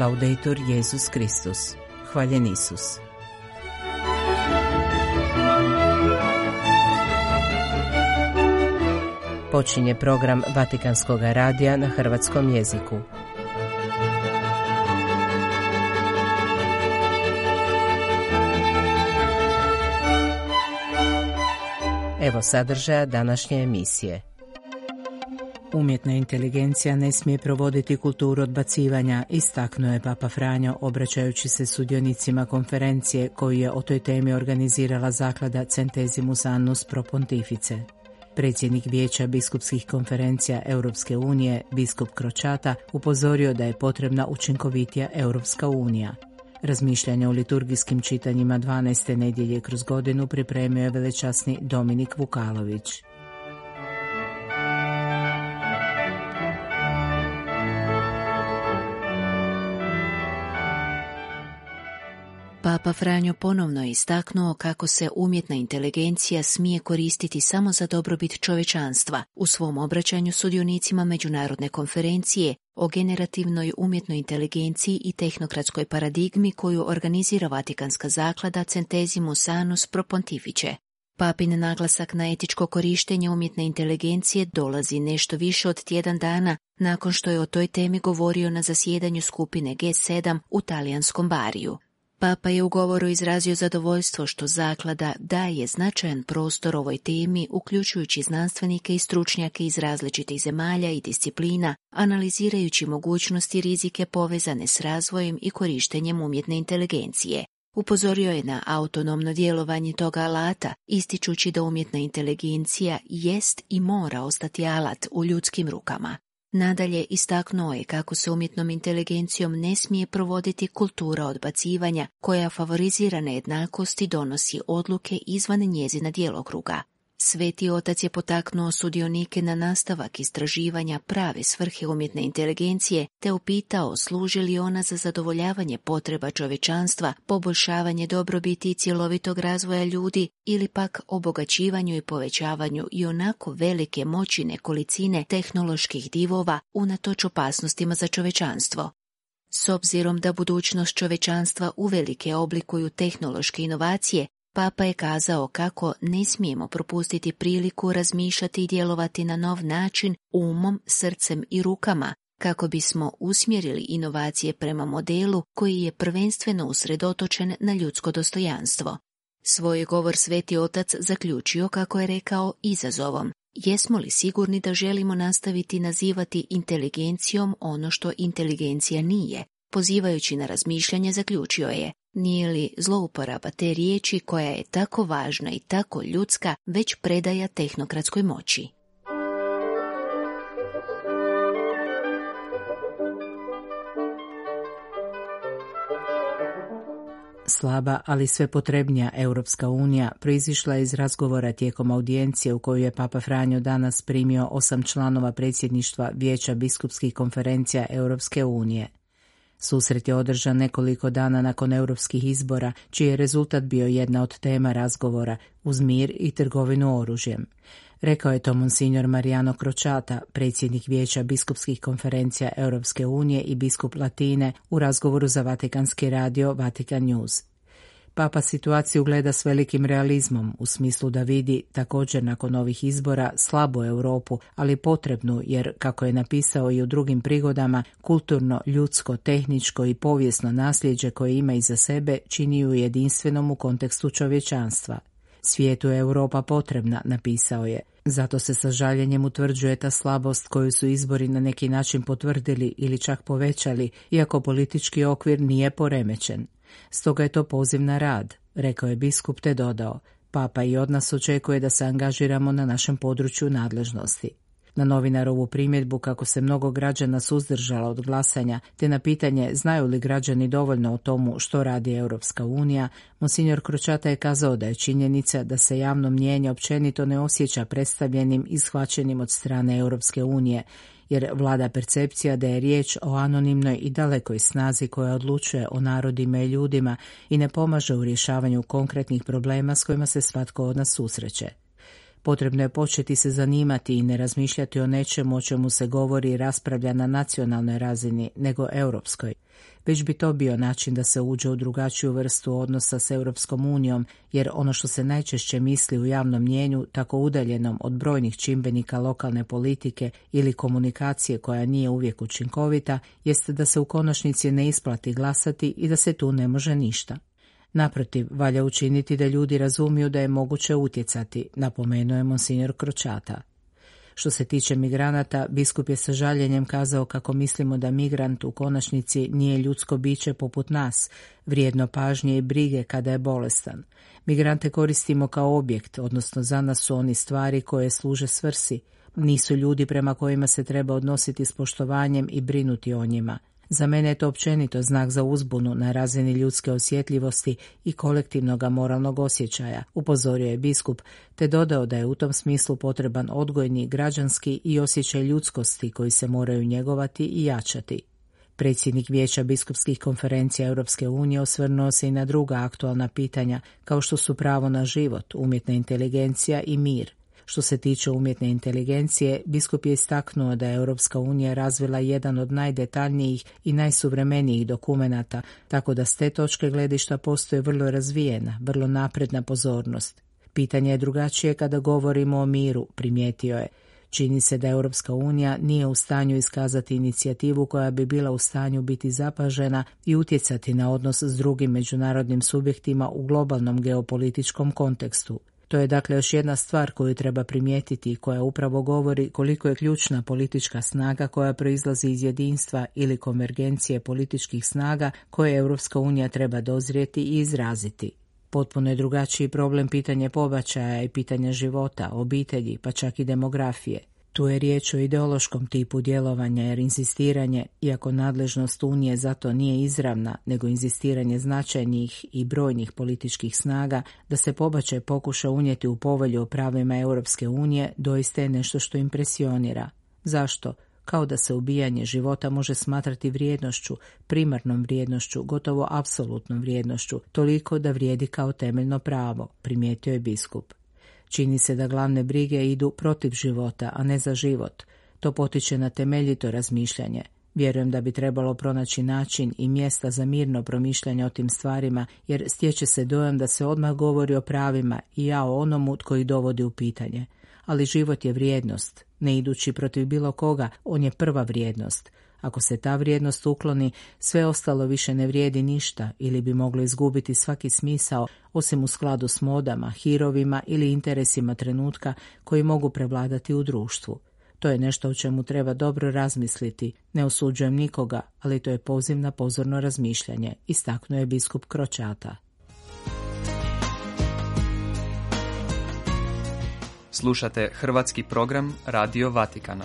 Laudetur Jesus Kristus. Hvaljen Isus. Počinje program Vatikanskog radija na hrvatskom jeziku. Evo sadržaja današnje emisije. Umjetna inteligencija ne smije provoditi kulturu odbacivanja, istaknuo je Papa Franjo obraćajući se sudionicima konferencije koju je o toj temi organizirala zaklada Centesimus Annus Pro Pontifice. Predsjednik Vijeća biskupskih konferencija Europske unije, biskup Crociata, upozorio da je potrebna učinkovitija Europska unija. Razmišljanje o liturgijskim čitanjima 12. nedjelje kroz godinu pripremio je velečasni Dominik Vukalović. Papa Franjo ponovno je istaknuo kako se umjetna inteligencija smije koristiti samo za dobrobit čovječanstva u svom obraćanju sudionicima međunarodne konferencije o generativnoj umjetnoj inteligenciji i tehnokratskoj paradigmi koju organizira Vatikanska zaklada Centesimus Annus Pro Pontifice. Papin naglasak na etičko korištenje umjetne inteligencije dolazi nešto više od tjedan dana nakon što je o toj temi govorio na zasjedanju skupine G7 u talijanskom Bariju. Papa je u govoru izrazio zadovoljstvo što zaklada daje značajan prostor ovoj temi, uključujući znanstvenike i stručnjake iz različitih zemalja i disciplina, analizirajući mogućnosti i rizike povezane s razvojem i korištenjem umjetne inteligencije. Upozorio je na autonomno djelovanje toga alata, ističući da umjetna inteligencija jest i mora ostati alat u ljudskim rukama. Nadalje istaknuo je kako se umjetnom inteligencijom ne smije provoditi kultura odbacivanja koja favorizira nejednakost i donosi odluke izvan njezina djelokruga. Sveti otac je potaknuo sudionike na nastavak istraživanja prave svrhe umjetne inteligencije te upitao služi li ona za zadovoljavanje potreba čovječanstva, poboljšavanje dobrobiti i cjelovitog razvoja ljudi ili pak obogaćivanju i povećavanju i onako velike moći nekolicine tehnoloških divova unatoč opasnostima za čovječanstvo. S obzirom da budućnost čovječanstva uvelike oblikuju tehnološke inovacije, Papa je kazao kako ne smijemo propustiti priliku razmišljati i djelovati na nov način umom, srcem i rukama, kako bismo usmjerili inovacije prema modelu koji je prvenstveno usredotočen na ljudsko dostojanstvo. Svoj govor Sveti Otac zaključio, kako je rekao, izazovom. Jesmo li sigurni da želimo nastaviti nazivati inteligencijom ono što inteligencija nije? Pozivajući na razmišljanje zaključio je, nije li zlouporaba te riječi koja je tako važna i tako ljudska već predaja tehnokratskoj moći? Slaba, ali sve potrebnija Europska unija proizišla je iz razgovora tijekom audijencije u koju je Papa Franjo danas primio 8 članova predsjedništva Vijeća biskupskih konferencija Europske unije. Susret je održan nekoliko dana nakon europskih izbora, čiji je rezultat bio jedna od tema razgovora uz mir i trgovinu oružjem. Rekao je to monsignor Mariano Crociata, predsjednik Vijeća biskupskih konferencija Europske unije i biskup Latine, u razgovoru za Vatikanski radio Vatican News. Papa situaciju gleda s velikim realizmom, u smislu da vidi, također nakon ovih izbora, slabu Europu, ali potrebnu jer, kako je napisao i u drugim prigodama, kulturno, ljudsko, tehničko i povijesno nasljeđe koje ima iza sebe čini ju jedinstvenom u kontekstu čovječanstva. Svijetu je Europa potrebna, napisao je. Zato se sa žaljenjem utvrđuje ta slabost koju su izbori na neki način potvrdili ili čak povećali, iako politički okvir nije poremećen. Stoga je to poziv na rad, rekao je biskup te dodao. Papa i od nas očekuje da se angažiramo na našem području nadležnosti. Na novinarovu primjedbu kako se mnogo građana suzdržalo od glasanja, te na pitanje znaju li građani dovoljno o tomu što radi Europska unija, monsignor Crociata je kazao da je činjenica da se javno mnijenje općenito ne osjeća predstavljenim i shvaćenim od strane Europske unije, jer vlada percepcija da je riječ o anonimnoj i dalekoj snazi koja odlučuje o narodima i ljudima i ne pomaže u rješavanju konkretnih problema s kojima se svatko od nas susreće. Potrebno je početi se zanimati i ne razmišljati o nečemu o čemu se govori i raspravlja na nacionalnoj razini, nego europskoj. Već bi to bio način da se uđe u drugačiju vrstu odnosa s Europskom unijom, jer ono što se najčešće misli u javnom mnijenju, tako udaljenom od brojnih čimbenika lokalne politike ili komunikacije koja nije uvijek učinkovita, jeste da se u konačnici ne isplati glasati i da se tu ne može ništa. Naprotiv, valja učiniti da ljudi razumiju da je moguće utjecati, napomenuo je monsignor Crociata. Što se tiče migranata, biskup je sa žaljenjem kazao kako mislimo da migrant u konačnici nije ljudsko biće poput nas, vrijedno pažnje i brige kada je bolestan. Migrante koristimo kao objekt, odnosno za nas su oni stvari koje služe svrsi. Nisu ljudi prema kojima se treba odnositi s poštovanjem i brinuti o njima. Za mene je to općenito znak za uzbunu na razini ljudske osjetljivosti i kolektivnog moralnog osjećaja, upozorio je biskup, te dodao da je u tom smislu potreban odgojni, građanski i osjećaj ljudskosti koji se moraju njegovati i jačati. Predsjednik Vijeća biskupskih konferencija Europske unije osvrnuo se i na druga aktualna pitanja, kao što su pravo na život, umjetna inteligencija i mir. Što se tiče umjetne inteligencije, biskup je istaknuo da je Europska unija razvila jedan od najdetaljnijih i najsuvremenijih dokumenata, tako da s te točke gledišta postoji vrlo razvijena, vrlo napredna pozornost. Pitanje je drugačije kada govorimo o miru, primijetio je. Čini se da Europska unija nije u stanju iskazati inicijativu koja bi bila u stanju biti zapažena i utjecati na odnos s drugim međunarodnim subjektima u globalnom geopolitičkom kontekstu. To je dakle još jedna stvar koju treba primijetiti i koja upravo govori koliko je ključna politička snaga koja proizlazi iz jedinstva ili konvergencije političkih snaga koje Europska unija treba dozrijeti i izraziti. Potpuno je drugačiji problem pitanje pobačaja i pitanja života, obitelji, pa čak i demografije. Tu je riječ o ideološkom tipu djelovanja jer inzistiranje, iako nadležnost Unije zato nije izravna, nego inzistiranje značajnih i brojnih političkih snaga da se pobačaj pokuša unijeti u povelju o pravima Europske unije, doista je nešto što impresionira. Zašto? Kao da se ubijanje života može smatrati vrijednošću, primarnom vrijednošću, gotovo apsolutnom vrijednošću, toliko da vrijedi kao temeljno pravo, primijetio je biskup. Čini se da glavne brige idu protiv života, a ne za život. To potiče na temeljito razmišljanje. Vjerujem da bi trebalo pronaći način i mjesta za mirno promišljanje o tim stvarima, jer stječe se dojam da se odmah govori o pravima i ja o onomu tko ih dovodi u pitanje. Ali život je vrijednost. Ne idući protiv bilo koga, on je prva vrijednost. Ako se ta vrijednost ukloni, sve ostalo više ne vrijedi ništa ili bi moglo izgubiti svaki smisao, osim u skladu s modama, hirovima ili interesima trenutka koji mogu prevladati u društvu. To je nešto o čemu treba dobro razmisliti. Ne osuđujem nikoga, ali to je poziv na pozorno razmišljanje, istaknuo je biskup Crociata. Slušate hrvatski program Radio Vatikana.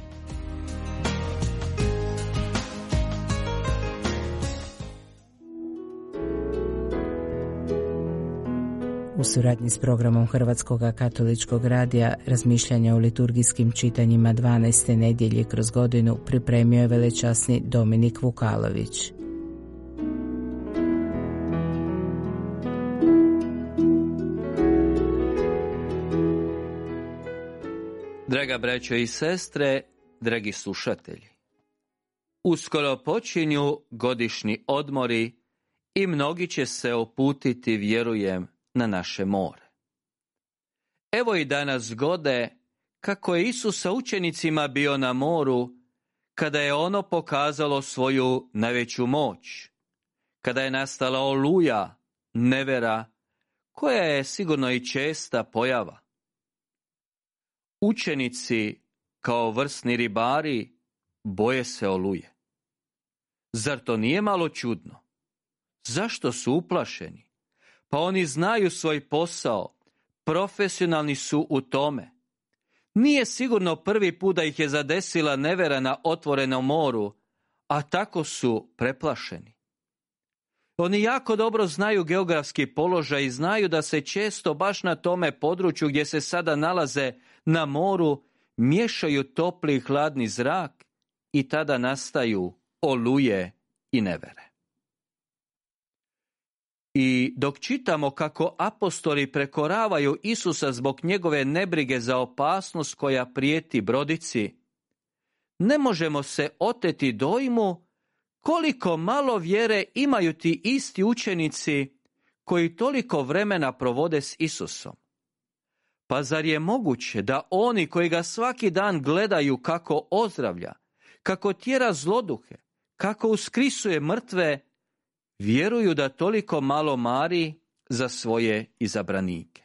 U suradnji s programom Hrvatskog katoličkog radija razmišljanja o liturgijskim čitanjima 12. nedjelje kroz godinu pripremio je velečasni Dominik Vukalović. Draga braćo i sestre, dragi slušatelji, uskoro počinju godišnji odmori i mnogi će se uputiti, vjerujem, na naše more. Evo i danas zgode kako je Isus sa učenicima bio na moru kada je ono pokazalo svoju najveću moć, kada je nastala oluja, nevera, koja je sigurno i česta pojava. Učenici, kao vrsni ribari, boje se oluje. Zar to nije malo čudno? Zašto su uplašeni? Pa oni znaju svoj posao, profesionalni su u tome. Nije sigurno prvi put da ih je zadesila nevera na otvorenom moru, a tako su preplašeni. Oni jako dobro znaju geografski položaj i znaju da se često baš na tome području gdje se sada nalaze na moru miješaju topli i hladni zrak i tada nastaju oluje i nevere. I dok čitamo kako apostoli prekoravaju Isusa zbog njegove nebrige za opasnost koja prijeti brodici, ne možemo se oteti dojmu koliko malo vjere imaju ti isti učenici koji toliko vremena provode s Isusom. Pa zar je moguće da oni koji ga svaki dan gledaju kako ozdravlja, kako tjera zloduhe, kako uskrisuje mrtve, vjeruju da toliko malo mari za svoje izabranike?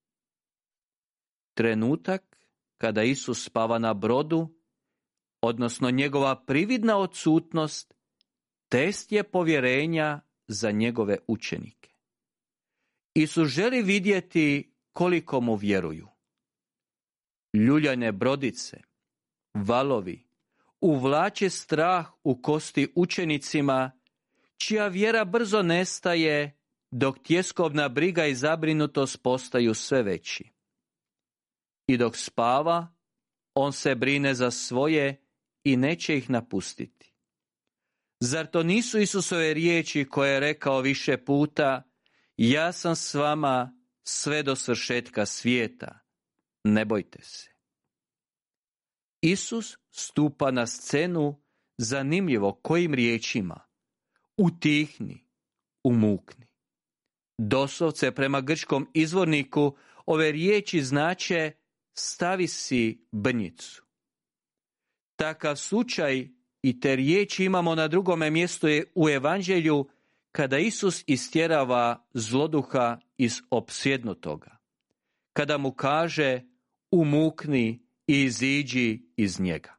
Trenutak kada Isus spava na brodu, odnosno njegova prividna odsutnost, test je povjerenja za njegove učenike. Isus želi vidjeti koliko mu vjeruju. Ljuljane brodice, valovi, uvlače strah u kosti učenicima, čija vjera brzo nestaje, dok tjeskobna briga i zabrinutost postaju sve veći. I dok spava, on se brine za svoje i neće ih napustiti. Zar to nisu Isusove riječi koje je rekao više puta: ja sam s vama sve do svršetka svijeta, ne bojte se. Isus stupa na scenu zanimljivo kojim riječima: utihni, umukni. Doslovce prema grčkom izvorniku ove riječi znače stavi si brnjicu. Takav slučaj i te riječi imamo na drugome mjestu u evanđelju kada Isus istjerava zloduha iz opsjednutoga, kada mu kaže: umukni i iziđi iz njega.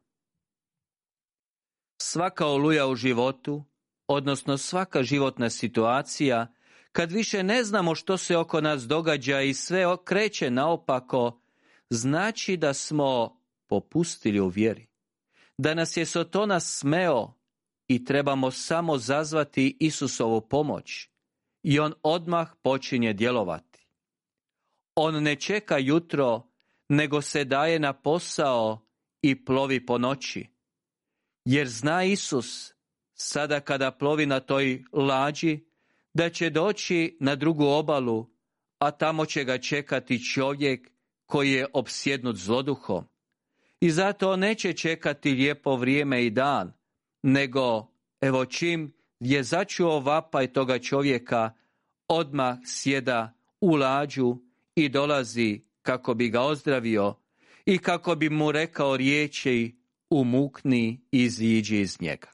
Svaka oluja u životu, odnosno svaka životna situacija, kad više ne znamo što se oko nas događa i sve kreće naopako, znači da smo popustili u vjeri, da nas je Sotona smeo i trebamo samo zazvati Isusovu pomoć i on odmah počinje djelovati. On ne čeka jutro, nego se daje na posao i plovi po noći, jer zna Isus sada kada plovi na toj lađi da će doći na drugu obalu, a tamo će ga čekati čovjek koji je opsjednut zloduhom. I zato on neće čekati lijepo vrijeme i dan, nego evo čim je začuo vapaj toga čovjeka, odmah sjeda u lađu i dolazi kako bi ga ozdravio i kako bi mu rekao riječi: umukni i iziđi iz njega.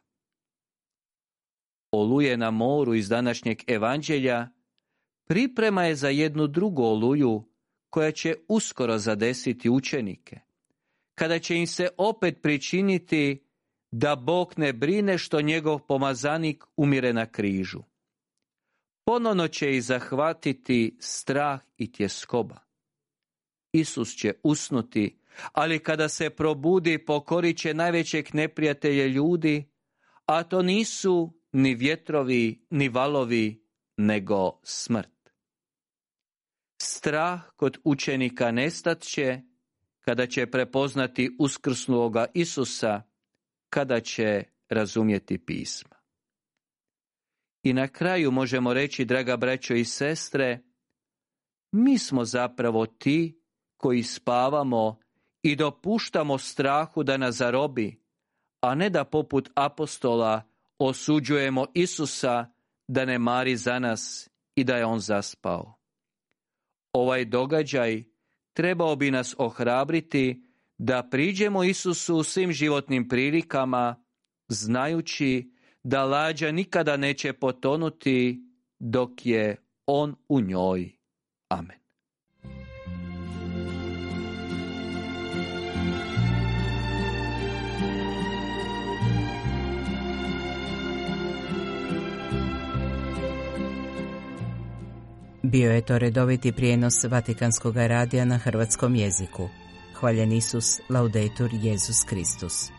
Oluje na moru iz današnjeg evanđelja priprema je za jednu drugu oluju koja će uskoro zadesiti učenike, kada će im se opet pričiniti da Bog ne brine što njegov pomazanik umire na križu. Ponovno će ih zahvatiti strah i tjeskoba. Isus će usnuti, ali kada se probudi pokorit će najvećeg neprijatelja ljudi, a to nisu ni vjetrovi, ni valovi, nego smrt. Strah kod učenika nestat će kada će prepoznati uskrsnuloga Isusa, kada će razumjeti pisma. I na kraju možemo reći, draga braćo i sestre, mi smo zapravo ti koji spavamo i dopuštamo strahu da nas zarobi, a ne da poput apostola osuđujemo Isusa da ne mari za nas i da je on zaspao. Ovaj događaj trebao bi nas ohrabriti da priđemo Isusu u svim životnim prilikama, znajući da lađa nikada neće potonuti dok je on u njoj. Amen. Bio je to redoviti prijenos Vatikanskog radija na hrvatskom jeziku. Hvaljen Isus, laudetur Jesus Kristus.